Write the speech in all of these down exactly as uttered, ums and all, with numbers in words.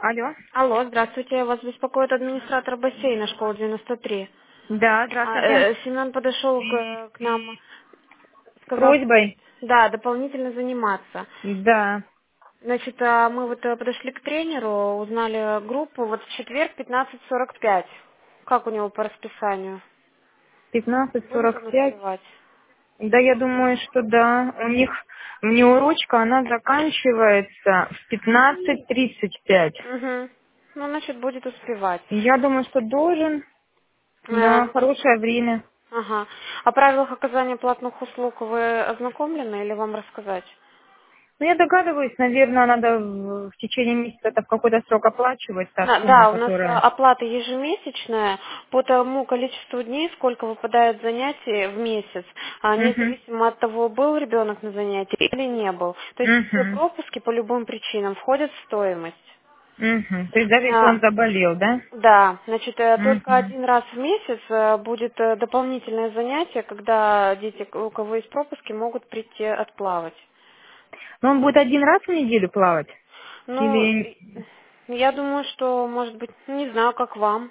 Алло. Алло, здравствуйте. Вас беспокоит администратор бассейна школы девяносто три. Да, А, здравствуйте. э, Семен подошел к, к нам, С сказал, просьбой. да, дополнительно заниматься. Да. Значит, а, мы вот э, подошли к тренеру, узнали группу, вот в четверг пятнадцать сорок пять. Как у него по расписанию? пятнадцать Будет сорок он пять. успевать? Да, я думаю, что да. У них, мне урочка, она заканчивается в пятнадцать тридцать пять. Угу. Ну, значит, будет успевать. Я думаю, что должен. Э, Да, хорошее время. ага. О правилах оказания платных услуг вы ознакомлены или вам рассказать? Ну, я догадываюсь, наверное, надо в, в течение месяца это в какой-то срок оплачивать, та Да, сумма, да, у нас а, которая... оплата ежемесячная по тому количеству дней, сколько выпадает занятий в месяц, а, Угу. независимо от того, был ребенок на занятии или не был. То есть все Угу. пропуски по любым причинам входят в стоимость. Угу. То есть даже если А, он заболел, да? да, значит, э, только Угу. один раз в месяц э, будет э, дополнительное занятие, когда дети, у кого есть пропуски, могут прийти отплавать. Но он будет один раз в неделю плавать? Ну, Или... и- я думаю, что, может быть, не знаю, как вам.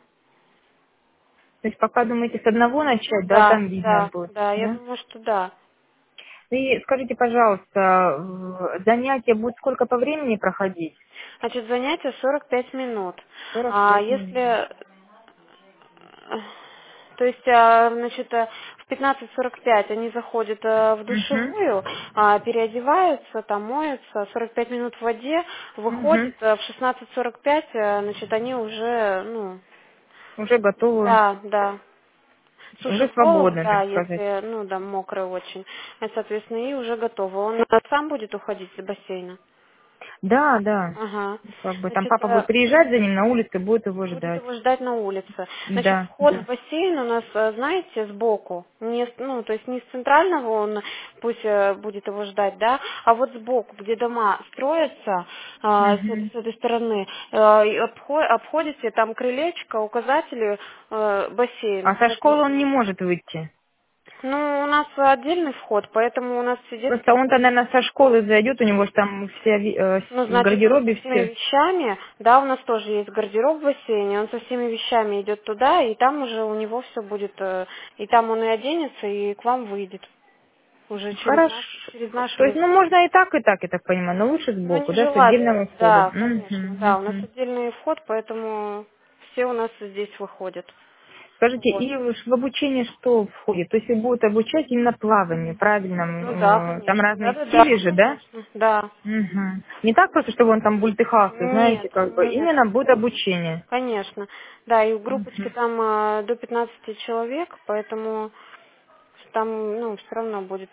То есть пока думаете с одного Ну начать, да, да, там видно да, будет, да, я да? думаю, что да. И скажите, пожалуйста, в- занятия будут сколько по времени проходить? Значит, занятие сорок пять минут. Сорок А пять минут. если, э, то есть, а, значит, э, в пятнадцать сорок пять они заходят э, в Угу. душевую, а, переодеваются, там моются, сорок пять минут в воде, Угу. выходят, э, в шестнадцать сорок пять, э, значит, они уже, ну, Уже готовы, да, да. уже Сушат голову, свободны, да, так сказать. если, ну, да, мокрый очень. И, соответственно, и уже готово. Он сам будет уходить из бассейна. Да, да. Ага. Как бы там Значит, папа будет э, приезжать за ним на улице, будет его будет ждать. его ждать на улице. Значит, Да, вход в да. бассейн у нас, э, знаете, сбоку. Не, с- ну, то есть не с центрального он пусть э, будет его ждать, да, а вот сбоку, где дома строятся, а, с, этой, Угу. с этой стороны, э, и обхо- обходите, там крылечко, указатели, э, бассейн. А со школы он не Написано. может выйти. Ну, у нас отдельный вход, поэтому у нас все детки Просто он-то, наверное, со школы зайдет, у него же там все ви- э, ну, в значит, он со гардеробе всеми все. вещами, да, у нас тоже есть гардероб в бассейне, он со всеми вещами идет туда, и там уже у него все будет, э, и там он и оденется, и к вам выйдет уже через Хорошо. наш, через наш То есть, ну, выход. можно и так, и так, я так понимаю, но лучше Ну, сбоку, да, с нежелательно, отдельного входа. да, Угу, конечно, да, у нас угу. отдельный вход, поэтому все у нас здесь выходят. Скажите, Вот. и в обучение что входит? То есть, и будут обучать именно плаванию, Ну да, правильно? Там конечно, да, разные да, да, стили же, да? конечно, да. Угу. Не так просто, чтобы он там бультыхался, знаете, Нет, как бы. нет. Именно будет обучение. Конечно. Да, и в группочке Угу. там э, до пятнадцати человек, поэтому там, ну, все равно будет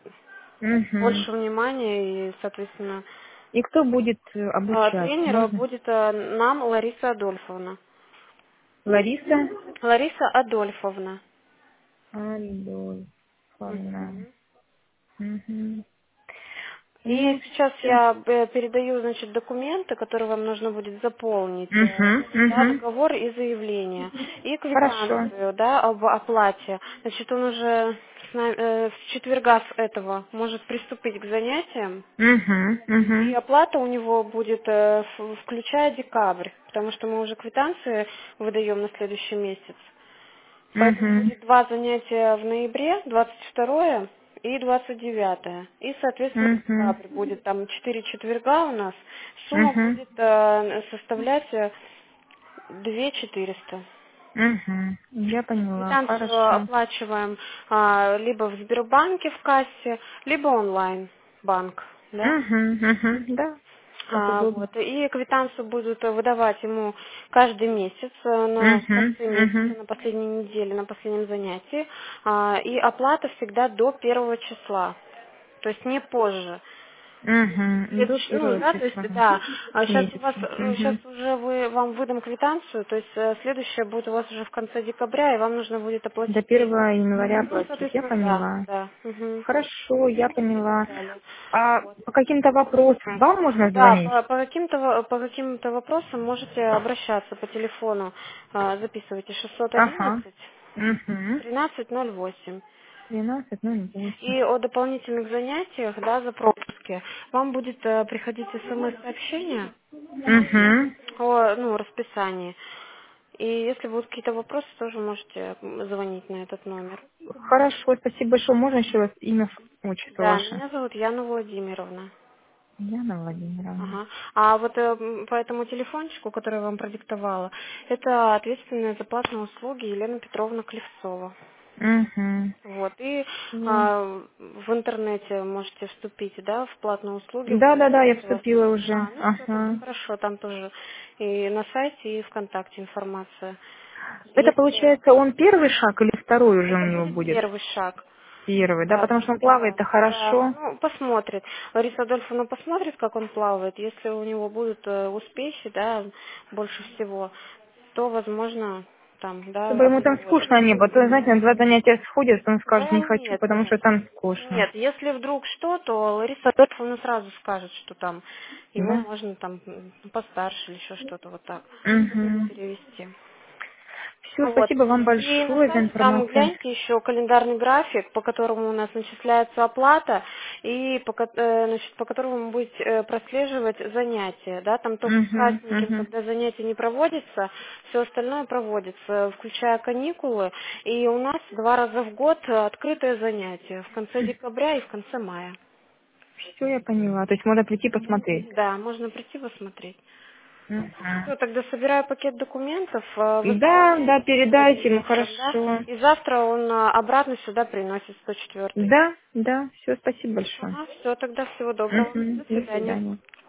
Угу. больше внимания и, соответственно, И кто будет э, э, обучать? тренер Можно? будет э, нам Лариса Адольфовна. Лариса? Лариса Адольфовна. Адольфовна. Мгм. Угу. И Ну, сейчас все. я э, передаю, значит, документы, которые вам нужно будет заполнить, э, Угу, да, угу. договор и заявление, и Хорошо. квитанцию, да, об оплате. Значит, он уже с нами- э, с четверга с этого может приступить к занятиям, Угу, и угу. оплата у него будет, э, в- включая декабрь, потому что мы уже квитанции выдаем на следующий месяц. Поэтому Угу. будет два занятия в ноябре, двадцать второе и двадцать девятое. И, соответственно, в Угу. декабре будет там четыре четверга у нас. Сумма Угу. будет э, составлять э, две четыреста. Угу. Я поняла. Квитанцию Хорошо. оплачиваем а, либо в Сбербанке в кассе, либо онлайн банк, да? Угу. Угу. Да. Как А, удобно. вот. И квитанцию будут э, выдавать ему каждый месяц, э, на, в Угу. конце месяца, Угу. на последней неделе, на последнем занятии. А, и оплата всегда до первого числа, то есть не позже. Угу. До Следующий, ну первого да, то числа. есть да, а сейчас у вас, Месяца. ну сейчас Угу. уже вы вам выдам квитанцию, то есть э, следующая будет у вас уже в конце декабря, и вам нужно будет До оплатить деньги. первого января Ну, платить. Я соответственно, да, поняла. да. Мгм. Хорошо, я И так поняла. далее. А Вот. по каким-то вопросам вам можно Да, звонить? по, по каким-то во- по каким-то вопросам можете обращаться по телефону. А, записывайте шестьсот Ага. одиннадцать Угу. тринадцать ноль восемь. Двенадцать ноль восемь. И о дополнительных занятиях, да, за пропуски, вам будет э, приходить смс-сообщение. Угу. о, ну, расписании. И если будут какие-то вопросы, тоже можете звонить на этот номер. Хорошо, спасибо большое. Можно еще раз имя, отчество Да, ваше? меня зовут Яна Владимировна. Яна Владимировна. Ага. А вот э, м, по этому телефончику, который я вам продиктовала, это ответственная за платные услуги Елена Петровна Клевцова. Угу. Вот. И Всё. а, в интернете можете вступить, да, в платные услуги, Да, да, да, узнаете, я если вас вступила уже. А, ну все, тогда Ага. хорошо, там тоже и на сайте, и ВКонтакте информация. Это Если получается он первый шаг или второй уже у это него будет будет? первый шаг. Первый, да, Да, потому что он да, плавает-то да. хорошо. Ну, посмотрит. Лариса Адольфовна посмотрит, как он плавает. Если у него будут э, успехи, да, больше всего, то, возможно, там, Чтобы да, ему там остановит. скучно не было. То, знаете, на два занятия сходит, он скажет, Да не хочу, нет, потому нет. что там скучно. Нет, если вдруг что, то Лариса Адольфовна сразу скажет, что там его Да? можно там м, постарше или еще что-то вот так Угу. перевести. Все, Вот. спасибо вам И на большое за сайте там информацию. гляньте еще календарный график, по которому у нас начисляется оплата и по, ко- э, значит, по которому вы будете э, прослеживать занятия. Да? Там только Угу, красненьким, угу. когда занятия не проводятся, все остальное проводится, включая каникулы. И у нас два раза в год открытое занятие в конце декабря и в конце мая. Все, я поняла. То есть можно прийти посмотреть. Да, можно прийти посмотреть. Мгм. Все, тогда собираю пакет документов, э, Да, выставляю да, сегодня передайте ему, вечером, да, хорошо. и завтра он э, обратно сюда приносит сто четыре. Да, да, все, спасибо большое. Ага, все, тогда всего доброго. Мгм. До До свидания. свидания.